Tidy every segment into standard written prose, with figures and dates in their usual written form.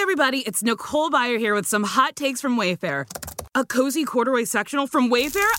everybody, it's Nicole Byer here with some hot takes from Wayfair. A cozy corduroy sectional from Wayfair?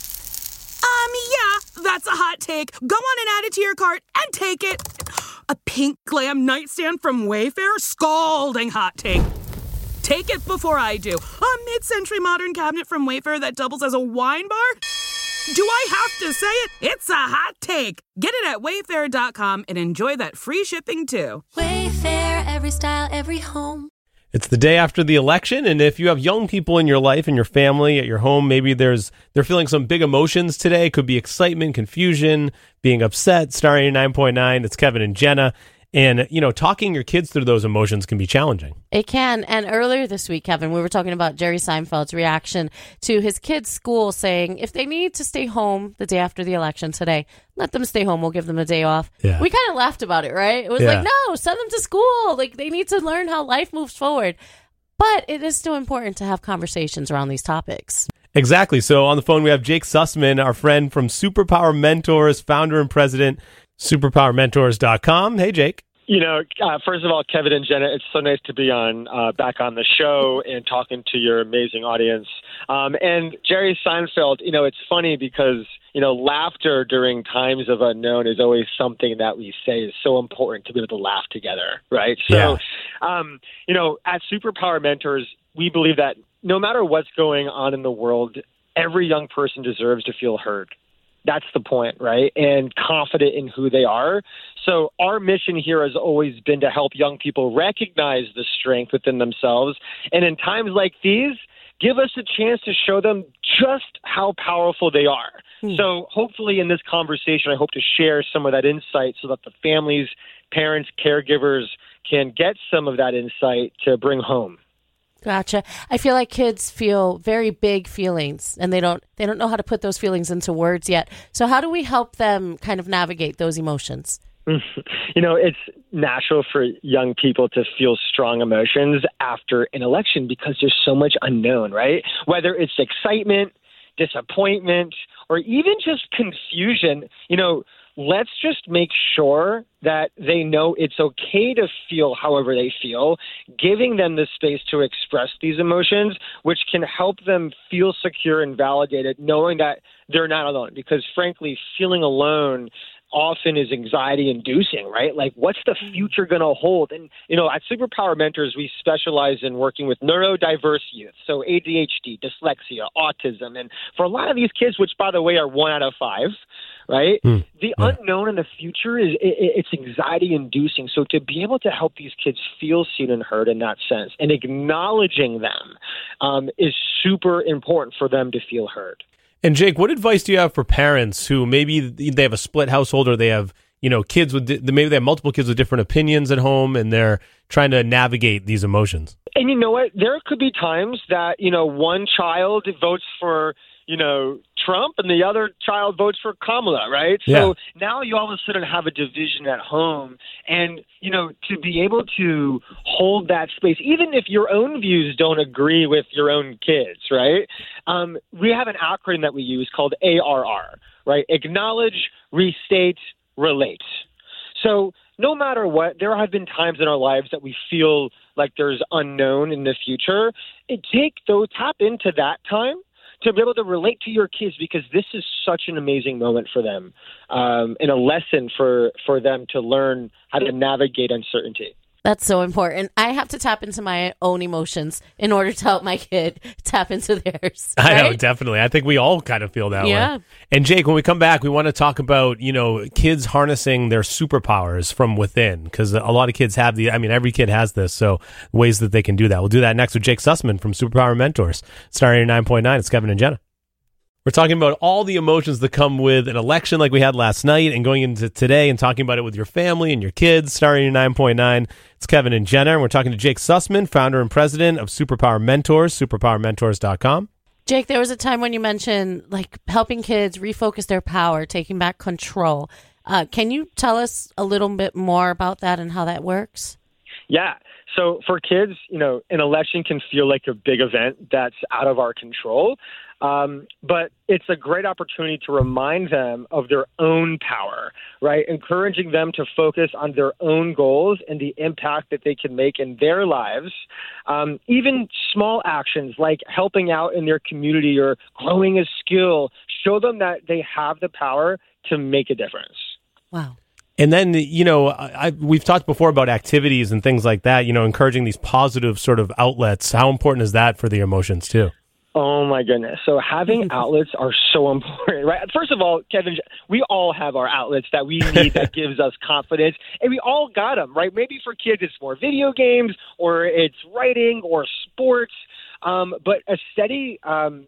Yeah, that's a hot take. Go on and add it to your cart and take it. A pink glam nightstand from Wayfair? Scalding hot take. Take it before I do. A mid-century modern cabinet from Wayfair that doubles as a wine bar? Do I have to say it? It's a hot take. Get it at Wayfair.com and enjoy that free shipping too. Wayfair, every style, every home. It's the day after the election, and if you have young people in your life, in your family, at your home, maybe they're feeling some big emotions today. It could be excitement, confusion, being upset. Star 89.9, it's Kevin and Jenna. And, talking your kids through those emotions can be challenging. It can. And earlier this week, Kevin, we were talking about Jerry Seinfeld's reaction to his kids' school saying if they need to stay home the day after the election today, let them stay home. We'll give them a day off. Yeah. We kind of laughed about it, right? It was like, no, send them to school. Like, they need to learn how life moves forward. But it is still important to have conversations around these topics. Exactly. So on the phone, we have Jake Sussman, our friend from Superpower Mentors, founder and president, superpowermentors.com. Hey, Jake. First of all, Kevin and Jenna, it's so nice to be back on the show and talking to your amazing audience. And Jerry Seinfeld, it's funny because, laughter during times of unknown is always something that we say is so important to be able to laugh together, right? So, at Superpower Mentors, we believe that no matter what's going on in the world, every young person deserves to feel heard. That's the point, right? And confident in who they are. So our mission here has always been to help young people recognize the strength within themselves. And in times like these, give us a chance to show them just how powerful they are. So hopefully in this conversation, I hope to share some of that insight so that the families, parents, caregivers can get some of that insight to bring home. Gotcha. I feel like kids feel very big feelings and they don't know how to put those feelings into words yet. So how do we help them kind of navigate those emotions? It's natural for young people to feel strong emotions after an election because there's so much unknown, right? Whether it's excitement, disappointment, or even just confusion, let's just make sure that they know it's okay to feel however they feel, giving them the space to express these emotions, which can help them feel secure and validated, knowing that they're not alone. Because frankly, feeling alone often is anxiety inducing, right? Like, what's the future going to hold? And, at Superpower Mentors, we specialize in working with neurodiverse youth. So ADHD, dyslexia, autism. And for a lot of these kids, which by the way, are 1 out of 5, right? The unknown in the future it's anxiety inducing. So to be able to help these kids feel seen and heard in that sense and acknowledging them is super important for them to feel heard. And Jake, what advice do you have for parents who maybe they have a split household or they have, kids with maybe they have multiple kids with different opinions at home and they're trying to navigate these emotions? And you know what? There could be times that, one child votes for, Trump and the other child votes for Kamala, right? So now you all of a sudden have a division at home. And, to be able to hold that space, even if your own views don't agree with your own kids, right? We have an acronym that we use called ARR, right? Acknowledge, restate, relate. So no matter what, there have been times in our lives that we feel like there's unknown in the future. Tap into that time to be able to relate to your kids, because this is such an amazing moment for them and a lesson for them to learn how to navigate uncertainty. That's so important. I have to tap into my own emotions in order to help my kid tap into theirs. Right? I know, definitely. I think we all kind of feel that way. And Jake, when we come back, we want to talk about, kids harnessing their superpowers from within, because a lot of kids have every kid has this, so ways that they can do that. We'll do that next with Jake Sussman from Superpower Mentors. Star 89.9, it's Kevin and Jenna. We're talking about all the emotions that come with an election like we had last night and going into today and talking about it with your family and your kids. Star 89.9, it's Kevin and Jenna. And we're talking to Jake Sussman, founder and president of Superpower Mentors, superpowermentors.com. Jake, there was a time when you mentioned helping kids refocus their power, taking back control. Can you tell us a little bit more about that and how that works? Yeah. So for kids, an election can feel like a big event that's out of our control. But it's a great opportunity to remind them of their own power, right? Encouraging them to focus on their own goals and the impact that they can make in their lives. Even small actions like helping out in their community or growing a skill, show them that they have the power to make a difference. Wow. And then, we've talked before about activities and things like that, encouraging these positive sort of outlets. How important is that for the emotions too? Oh, my goodness. So having outlets are so important, right? First of all, Kevin, we all have our outlets that we need that gives us confidence, and we all got them, right? Maybe for kids, it's more video games or it's writing or sports, but a steady,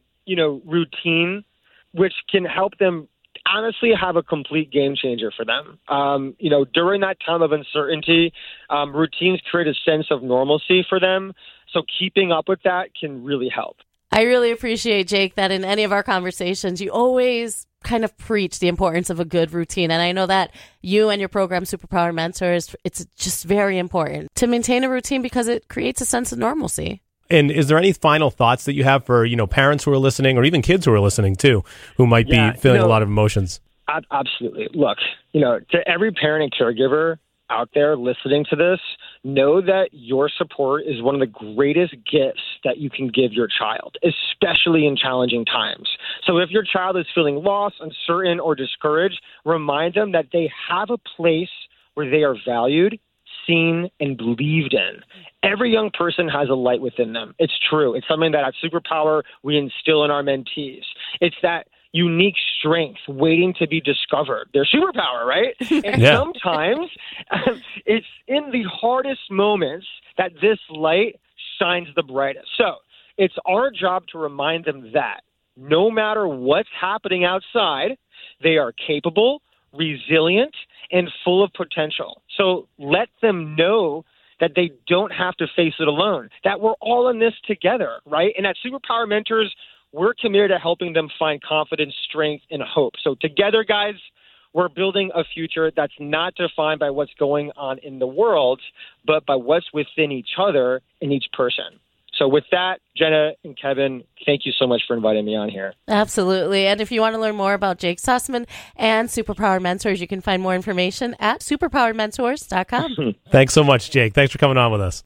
routine, which can help them honestly have a complete game changer for them. During that time of uncertainty, routines create a sense of normalcy for them. So keeping up with that can really help. I really appreciate, Jake, that in any of our conversations, you always kind of preach the importance of a good routine. And I know that you and your program, Superpower Mentors, it's just very important to maintain a routine because it creates a sense of normalcy. And is there any final thoughts that you have for, parents who are listening or even kids who are listening too, who might be feeling a lot of emotions? Absolutely. Look, to every parent and caregiver out there listening to this, know that your support is one of the greatest gifts that you can give your child, especially in challenging times. So if your child is feeling lost, uncertain, or discouraged, remind them that they have a place where they are valued, seen, and believed in. Every young person has a light within them. It's true. It's something that at Superpower we instill in our mentees. It's that unique strength waiting to be discovered. Their superpower, right? And sometimes it's in the hardest moments that this light shines the brightest. So it's our job to remind them that no matter what's happening outside, they are capable, resilient, and full of potential. So let them know that they don't have to face it alone, that we're all in this together, right? And at Superpower Mentors, we're committed to helping them find confidence, strength, and hope. So together, guys, we're building a future that's not defined by what's going on in the world, but by what's within each other and each person. So with that, Jenna and Kevin, thank you so much for inviting me on here. Absolutely. And if you want to learn more about Jake Sussman and Superpower Mentors, you can find more information at superpowermentors.com. Thanks so much, Jake. Thanks for coming on with us.